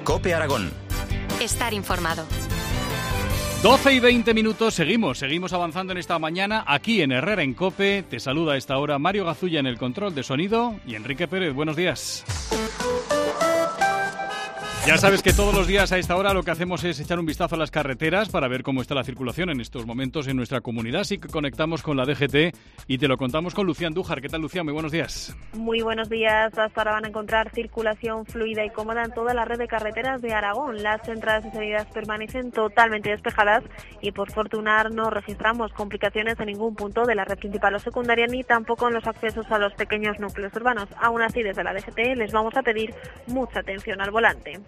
COPE Aragón. Estar informado. 12 y 20 minutos, seguimos avanzando en esta mañana aquí en Herrera en COPE. Te saluda a esta hora Mario Gazulla en el control de sonido y Enrique Pérez. Buenos días. Ya sabes que todos los días a esta hora lo que hacemos es echar un vistazo a las carreteras para ver cómo está la circulación en estos momentos en nuestra comunidad. Así que conectamos con la DGT y te lo contamos con Lucía Andújar. ¿Qué tal, Lucía? Muy buenos días. Muy buenos días. Hasta ahora van a encontrar circulación fluida y cómoda en toda la red de carreteras de Aragón. Las entradas y salidas permanecen totalmente despejadas y por fortuna no registramos complicaciones en ningún punto de la red principal o secundaria ni tampoco en los accesos a los pequeños núcleos urbanos. Aún así, desde la DGT les vamos a pedir mucha atención al volante.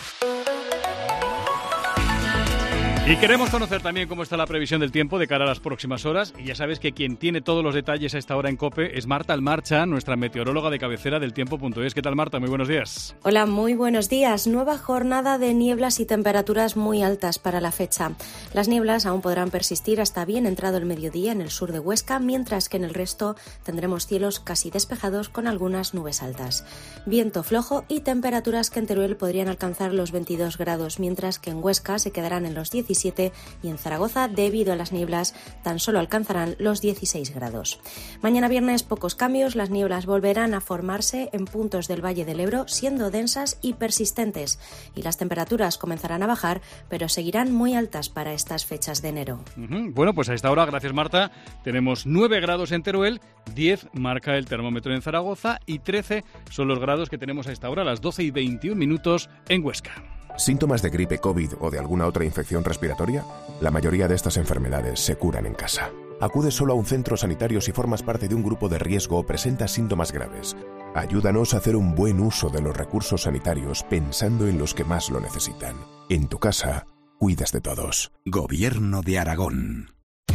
Y queremos conocer también cómo está la previsión del tiempo de cara a las próximas horas. Y ya sabes que quien tiene todos los detalles a esta hora en COPE es Marta Almarcha, nuestra meteoróloga de cabecera del tiempo.es. ¿Qué tal, Marta? Muy buenos días. Hola, muy buenos días. Nueva jornada de nieblas y temperaturas muy altas para la fecha. Las nieblas aún podrán persistir hasta bien entrado el mediodía en el sur de Huesca, mientras que en el resto tendremos cielos casi despejados con algunas nubes altas. Viento flojo y temperaturas que en Teruel podrían alcanzar los 22 grados, mientras que en Huesca se quedarán en los 17 y en Zaragoza, debido a las nieblas, tan solo alcanzarán los 16 grados. Mañana viernes pocos cambios, las nieblas volverán a formarse en puntos del Valle del Ebro, siendo densas y persistentes, y las temperaturas comenzarán a bajar, pero seguirán muy altas para estas fechas de enero. Bueno, pues a esta hora, gracias Marta, tenemos 9 grados en Teruel, 10 marca el termómetro en Zaragoza y 13 son los grados que tenemos a esta hora, a las 12 y 21 minutos en Huesca. ¿Síntomas de gripe, COVID o de alguna otra infección respiratoria? La mayoría de estas enfermedades se curan en casa. Acude solo a un centro sanitario si formas parte de un grupo de riesgo o presentas síntomas graves. Ayúdanos a hacer un buen uso de los recursos sanitarios pensando en los que más lo necesitan. En tu casa, cuidas de todos. Gobierno de Aragón.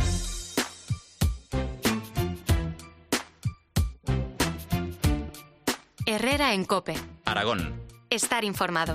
Herrera en COPE. Aragón. Estar informado.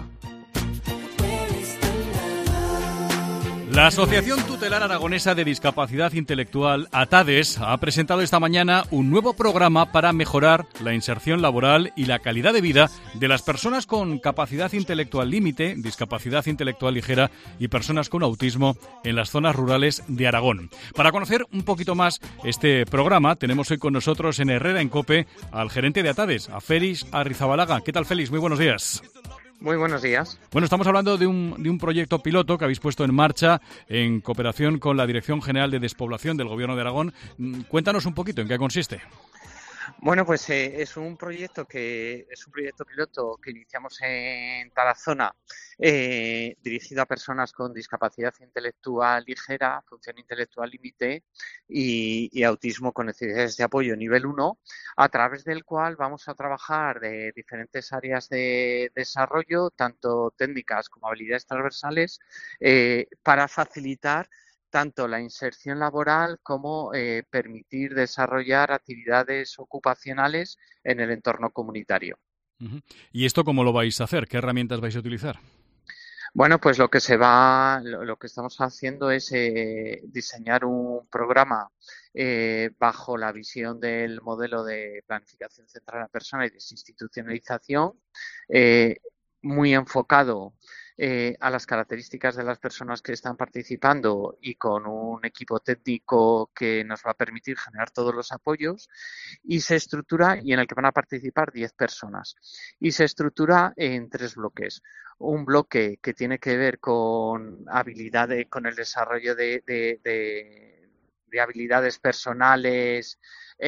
La Asociación Tutelar Aragonesa de Discapacidad Intelectual, ATADES, ha presentado esta mañana un nuevo programa para mejorar la inserción laboral y la calidad de vida de las personas con capacidad intelectual límite, discapacidad intelectual ligera y personas con autismo en las zonas rurales de Aragón. Para conocer un poquito más este programa, tenemos hoy con nosotros en Herrera en COPE al gerente de ATADES, a Félix Arrizabalaga. ¿Qué tal, Félix? Muy buenos días. Muy buenos días. Bueno, estamos hablando de un proyecto piloto que habéis puesto en marcha en cooperación con la Dirección General de Despoblación del Gobierno de Aragón. Cuéntanos un poquito en qué consiste. Bueno, pues es un proyecto piloto que iniciamos en Tarazona, dirigido a personas con discapacidad intelectual ligera, función intelectual límite y autismo con necesidades de apoyo nivel 1, a través del cual vamos a trabajar de diferentes áreas de desarrollo, tanto técnicas como habilidades transversales, para facilitar tanto la inserción laboral como permitir desarrollar actividades ocupacionales en el entorno comunitario. ¿Y esto cómo lo vais a hacer? ¿Qué herramientas vais a utilizar? Bueno, pues lo que estamos haciendo es diseñar un programa bajo la visión del modelo de planificación centrada en la persona y desinstitucionalización, muy enfocado a las características de las personas que están participando y con un equipo técnico que nos va a permitir generar todos los apoyos y en el que van a participar 10 personas y se estructura en 3 bloques. Un bloque que tiene que ver con habilidades, con el desarrollo de habilidades personales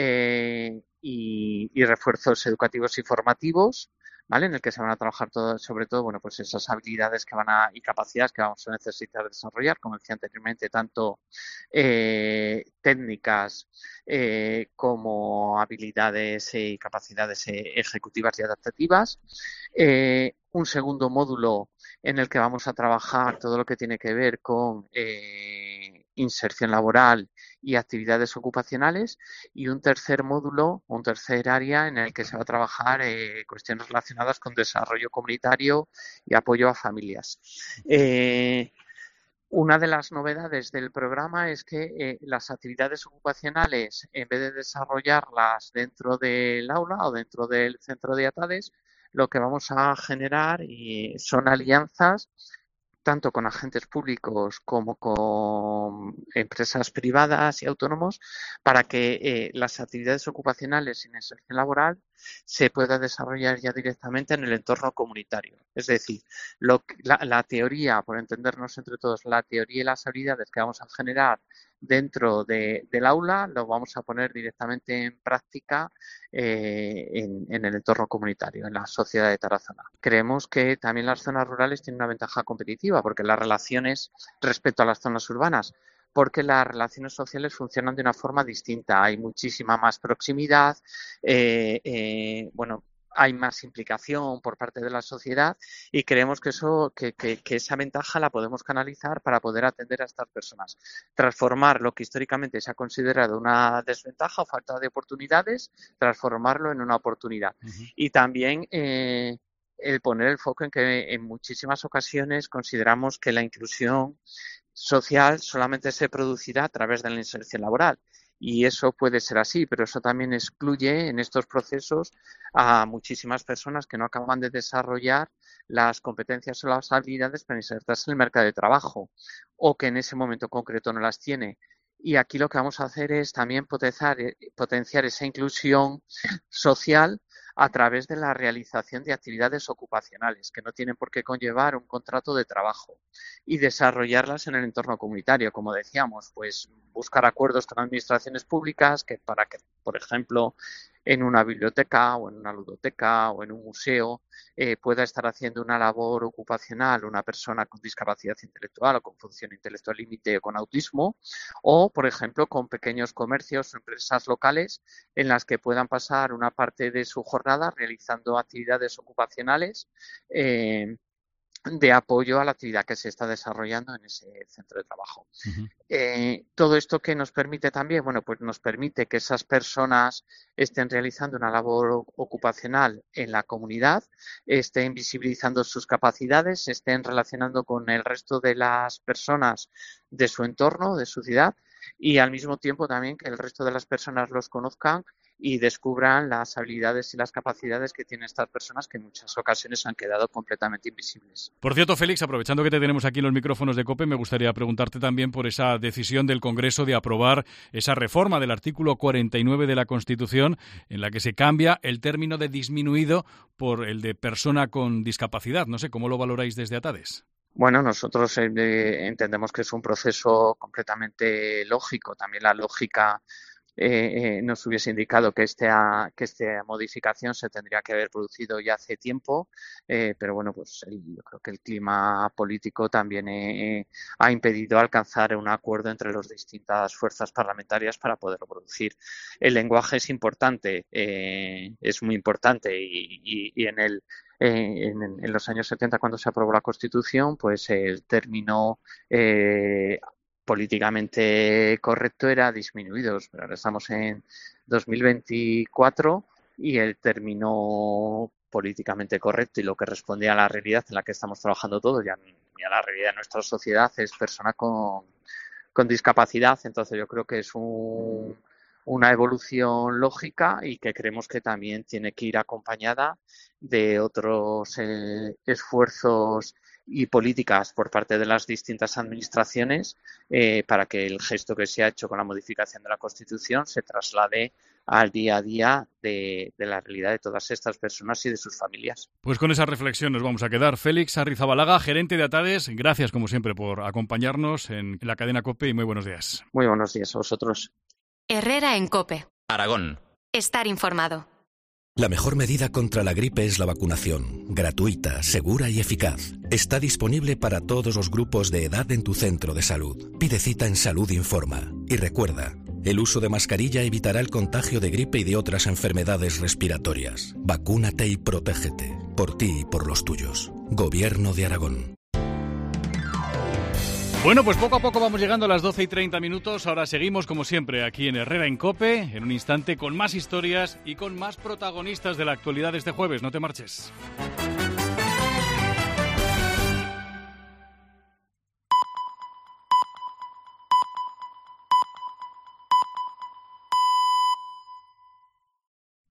y refuerzos educativos y formativos, ¿vale? En el que se van a trabajar sobre todo, bueno, pues esas habilidades y capacidades que vamos a necesitar desarrollar, como decía anteriormente, tanto técnicas como habilidades y capacidades ejecutivas y adaptativas. Un segundo módulo en el que vamos a trabajar todo lo que tiene que ver con inserción laboral y actividades ocupacionales, y un tercer módulo, un tercer área en el que se va a trabajar cuestiones relacionadas con desarrollo comunitario y apoyo a familias. Una de las novedades del programa es que las actividades ocupacionales, en vez de desarrollarlas dentro del aula o dentro del centro de ATADES, lo que vamos a generar son alianzas tanto con agentes públicos como con empresas privadas y autónomos para que las actividades ocupacionales sin inserción laboral se pueda desarrollar ya directamente en el entorno comunitario. Es decir, la teoría, por entendernos entre todos, la teoría y las habilidades que vamos a generar dentro del aula lo vamos a poner directamente en práctica en el entorno comunitario, en la sociedad de Tarazona. Creemos que también las zonas rurales tienen una ventaja competitiva porque las relaciones respecto a las zonas urbanas, porque las relaciones sociales funcionan de una forma distinta. Hay muchísima más proximidad, hay más implicación por parte de la sociedad y creemos que esa ventaja la podemos canalizar para poder atender a estas personas. Transformar lo que históricamente se ha considerado una desventaja o falta de oportunidades, transformarlo en una oportunidad. Uh-huh. Y también el poner el foco en que en muchísimas ocasiones consideramos que la inclusión social solamente se producirá a través de la inserción laboral. Y eso puede ser así, pero eso también excluye en estos procesos a muchísimas personas que no acaban de desarrollar las competencias o las habilidades para insertarse en el mercado de trabajo o que en ese momento concreto no las tiene. Y aquí lo que vamos a hacer es también potenciar esa inclusión social a través de la realización de actividades ocupacionales que no tienen por qué conllevar un contrato de trabajo y desarrollarlas en el entorno comunitario. Como decíamos, pues buscar acuerdos con administraciones públicas para que, por ejemplo, en una biblioteca o en una ludoteca o en un museo pueda estar haciendo una labor ocupacional una persona con discapacidad intelectual o con función intelectual límite o con autismo, o, por ejemplo, con pequeños comercios o empresas locales en las que puedan pasar una parte de su jornada realizando actividades ocupacionales de apoyo a la actividad que se está desarrollando en ese centro de trabajo. Uh-huh. Todo esto que nos permite también, pues nos permite que esas personas estén realizando una labor ocupacional en la comunidad, estén visibilizando sus capacidades, se estén relacionando con el resto de las personas de su entorno, de su ciudad, y al mismo tiempo también que el resto de las personas los conozcan y descubran las habilidades y las capacidades que tienen estas personas que en muchas ocasiones han quedado completamente invisibles. Por cierto, Félix, aprovechando que te tenemos aquí en los micrófonos de COPE, me gustaría preguntarte también por esa decisión del Congreso de aprobar esa reforma del artículo 49 de la Constitución en la que se cambia el término de disminuido por el de persona con discapacidad. No sé, ¿cómo lo valoráis desde ATADES? Bueno, nosotros entendemos que es un proceso completamente lógico. También la lógica nos hubiese indicado que esta modificación se tendría que haber producido ya hace tiempo, pero bueno, pues yo creo que el clima político también ha impedido alcanzar un acuerdo entre las distintas fuerzas parlamentarias para poderlo producir. El lenguaje es importante, es muy importante y en los años 70, cuando se aprobó la Constitución, pues el término políticamente correcto era disminuidos, pero ahora estamos en 2024 y el término políticamente correcto y lo que responde a la realidad en la que estamos trabajando todos y a la realidad de nuestra sociedad es persona con discapacidad. Entonces yo creo que es una evolución lógica y que creemos que también tiene que ir acompañada de otros esfuerzos y políticas por parte de las distintas administraciones para que el gesto que se ha hecho con la modificación de la Constitución se traslade al día a día de la realidad de todas estas personas y de sus familias. Pues con esa reflexión nos vamos a quedar. Félix Arrizabalaga, gerente de ATADES, gracias como siempre por acompañarnos en la cadena COPE y muy buenos días. Muy buenos días a vosotros. Herrera en COPE. Aragón. Estar informado. La mejor medida contra la gripe es la vacunación, gratuita, segura y eficaz. Está disponible para todos los grupos de edad en tu centro de salud. Pide cita en Salud Informa. Y recuerda, el uso de mascarilla evitará el contagio de gripe y de otras enfermedades respiratorias. Vacúnate y protégete. Por ti y por los tuyos. Gobierno de Aragón. Bueno, pues poco a poco vamos llegando a las 12:30. Ahora seguimos, como siempre, aquí en Herrera en COPE, en un instante con más historias y con más protagonistas de la actualidad de este jueves. No te marches.